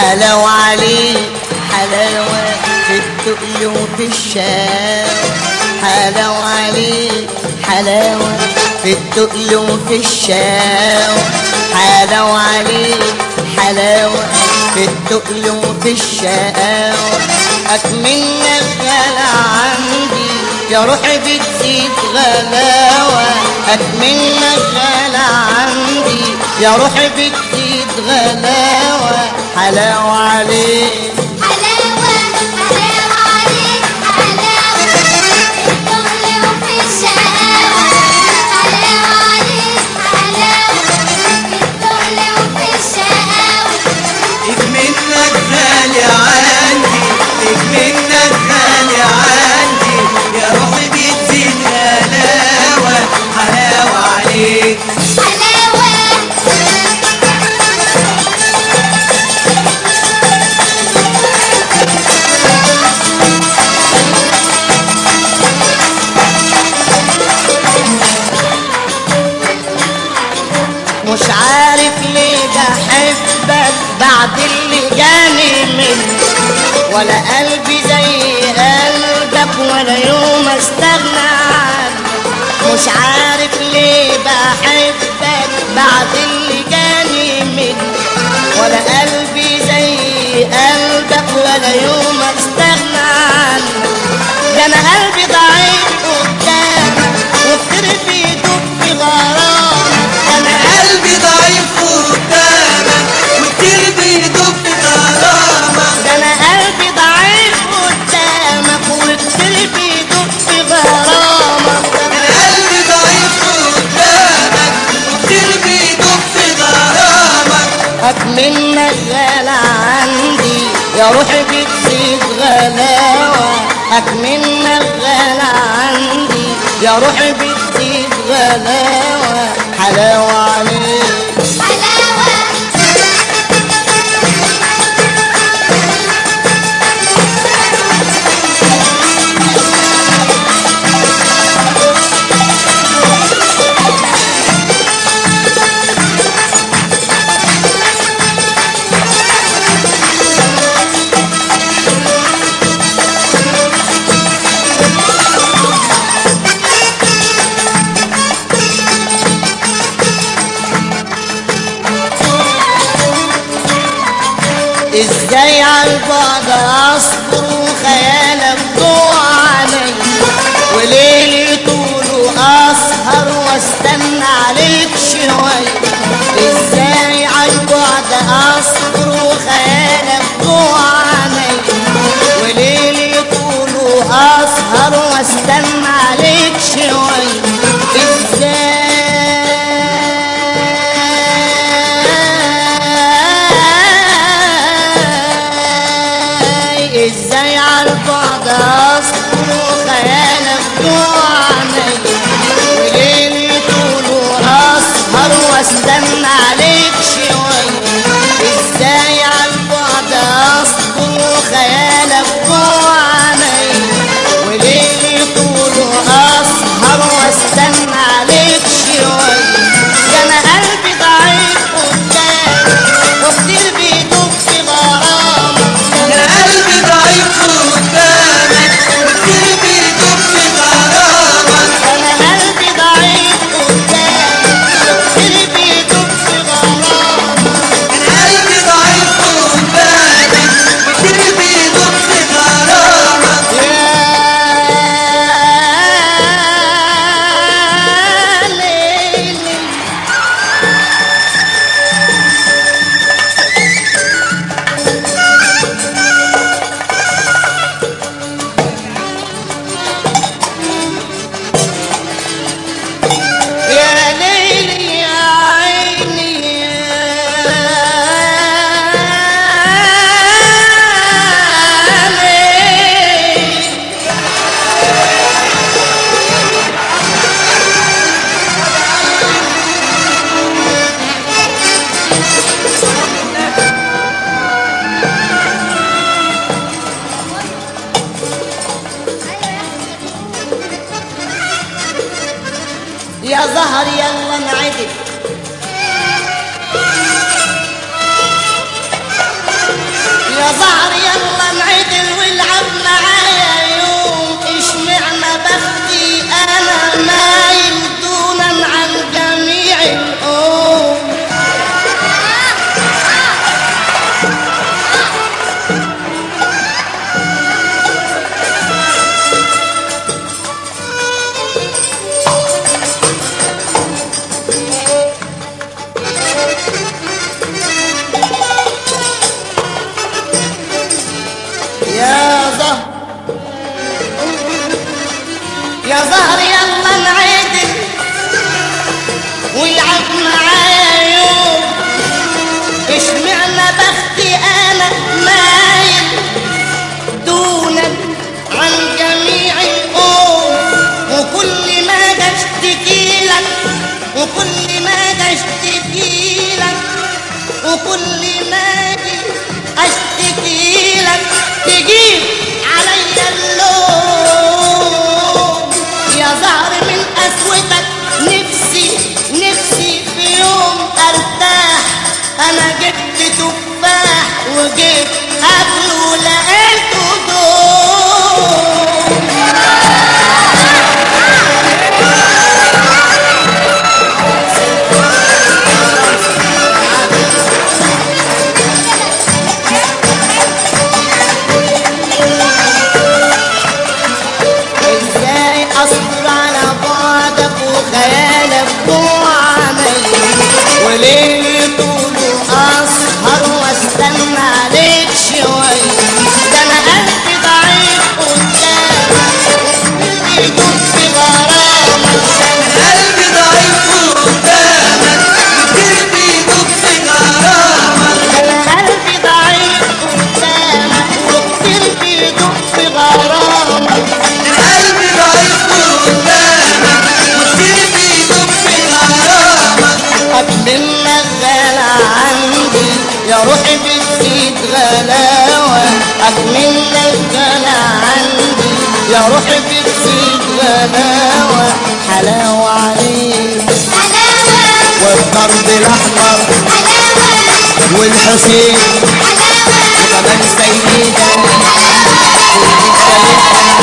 حلاوة عليك حلاوة في التقل وفي الشاو. حلاوة عليك حلاوة في التقل وفي الشاو. حلاوة عليك حلاوة في التقل وفي الشاو. أكملنا الغلا عندي يا روحي بتزيد غلاوة. أكملنا الغلا عندي يا روحي بتزيد غلاوة. حلاوة عليك حلاوة حلاوة عليك حلاوة في التقل وفي الشقاوة. حلاوة عليك حلاوة في التقل وفي الشقاوة. منك غالي عندي منك غالي عندي يا روحي بتزيد غلاوة. حلاوة عليك حلاوة مش عارف ليه بحبك بعد اللي جاني منك. ولا قلبي زي قلبك ولا يوم استغنى عنك. مش عارف ليه بحبك بعد اللي جاني منك. ولا قلبي زي قلبك ولا يوم استغنى عنك. ده انا قلبي ضعيف قدامك وكتير بيدوب في غرامك. أنا قلبي ضعيف قدامك وكتير بيدوب في غرامك. ده انا قلبي ضعيف قدامك وكتير بيدوب في غرامك. أنا قلبي ضعيف قدامك وكتير بيدوب في غرامك. أكملنا الغلا عندي يا روحي بتزيد غلاوة. أكملنا الغلا عندي يا روحي بتزيد غلاوة. حلاوة عليك حلاوة ازاي عالبعد اصبر وخيالك جوه عيني. وليلي طوله اسهر واستنى عليك شوية. ازاي عالبعد اصبر وخيالك جوه عيني. وليلي طوله اسهر واستنى عليك شوية. ازاي عالبعد اصبر وخيالك جوه عيني. وليلي طوله اسهر واستنى عليك شوية. ازاي عالبعد اصبر وخيالك جوه عيني. وليلي طوله اسهر واستنى عليك شوية. ده انا قلبي ضعيف قدامك وكتير بيدوب في غرامك. أنا قلبي ضعيف قدامك وكتير بيدوب في غرامك. أنا قلبي ضعيف قدامك وكتير بيدوب في غرامك. أنا قلبي ضعيف قدامك وكتير بيدوب في غرامك. يا ليلي يا ليلي يا عيني يا ليلي. يا زهر يلا انعدل. يا زهر يلا نعدل والعب معايا يوم، اشمعنى بختي انا مايل دونا عن جميع الأم. يا زهر يا زهر يلا نعدل والعب معايا يوم، اشمعنى بختي انا مايل دونا عن جميع الأم. وكل ما اشتكي لك وكل ما اشتكي لك وكل ما اشتكي لك تجيب عليا اللوم. يا زهر من قسوتك نفسي في يوم ارتاح، انا جبت تفاح وجبت قبله لقيته دوم. ازاي اصبر على بعدك وخيالك جوه عيني، وليل طوله اسهر واستنى عليك شويه. ده انا قلبي ضعيف قدامك وقلبي يدوب في غرامك. قلبي ضعيف قدامك وقلبي يدوب في غرامك. انا قلبي ضعيف قدامك وقلبي يدوب في غرامك. قلبي ضعيف قدامك وقلبي يدوب في غرامك. أكملك غلا عندي يا روحي بتزيد غلاوة، أكملك غلا عندي يا روحي بتزيد غلاوة. حلاوة عليك حلاوة والضرب الأحمر حلاوة والحسين حلاوة وكمان سيدة حلاوة